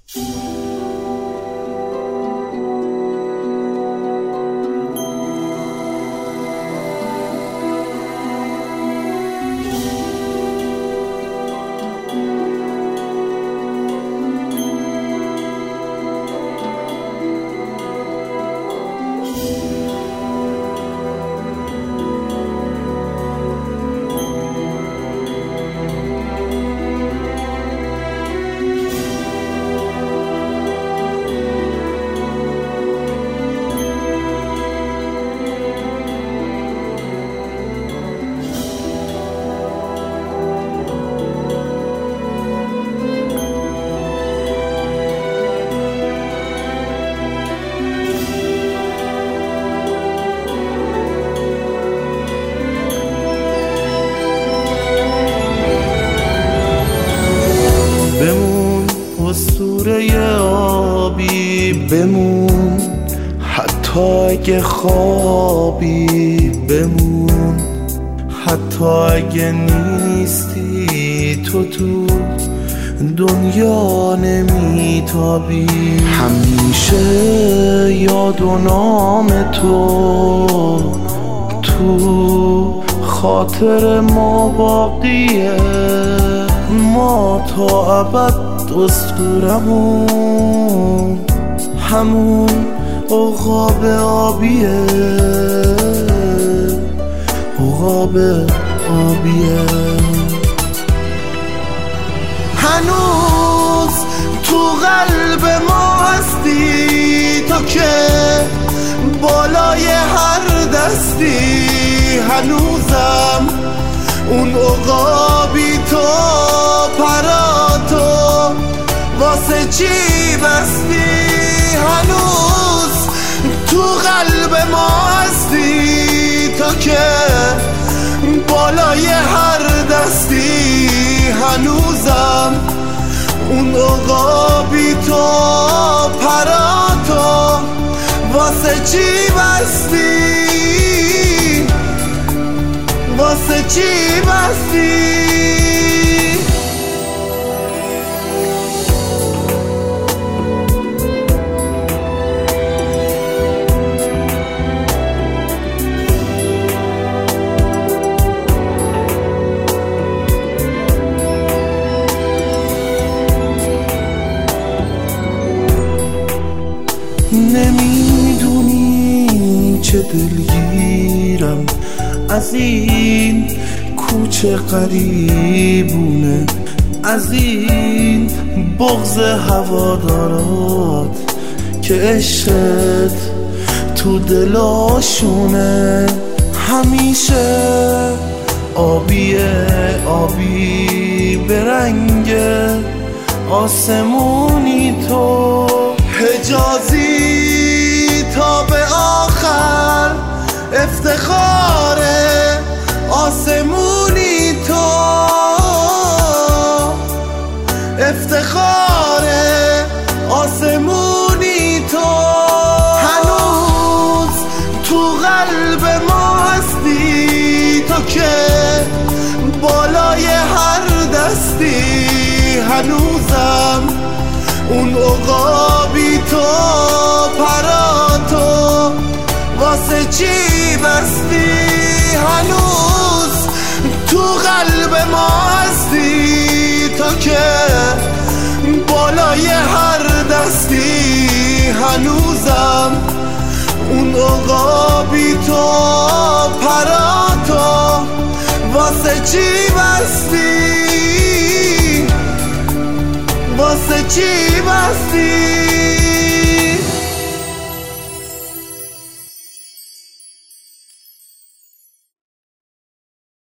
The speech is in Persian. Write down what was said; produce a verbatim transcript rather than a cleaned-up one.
اسطوره آبی بمون، حتی اگه خوابی بمون، حتی اگه نیستی تو تو دنیا نمیتابی. همیشه یاد و نام تو تو خاطر ما باقیه، ما تا ابد اسطورمون همون عقاب آبیه، عقاب آبیه. هنوز تو قلب ما هستی تو که بالای هر دستی، هنوزم اون عقابی تو پراتو واسه چی بستی. هنوز تو قلب ما هستی تو که بالای هر دستی، هنوزم اون عقابی تو پراتو واسه چی بستی، واسه چی بستی. نمیدونی چه دلگیرم از این کوچه قریبونه، از این بغض هوادارات که عشقت تو دلاشونه. همیشه آبیه آبی به رنگ آسمونی تو، حجازی تا به آخر افتخار آسمونی تو، افتخار آسمونی تو. هنوز تو قلب ما هستی تو که بالای هر دستی، هنوزم اون عقابی تو پراتو واسه چی بستی. هنوز تو قلب ما هستی تو که بالای هر دستی، هنوزم اون عقابی تو پراتو واسه چی بستی، واسه چی بستی.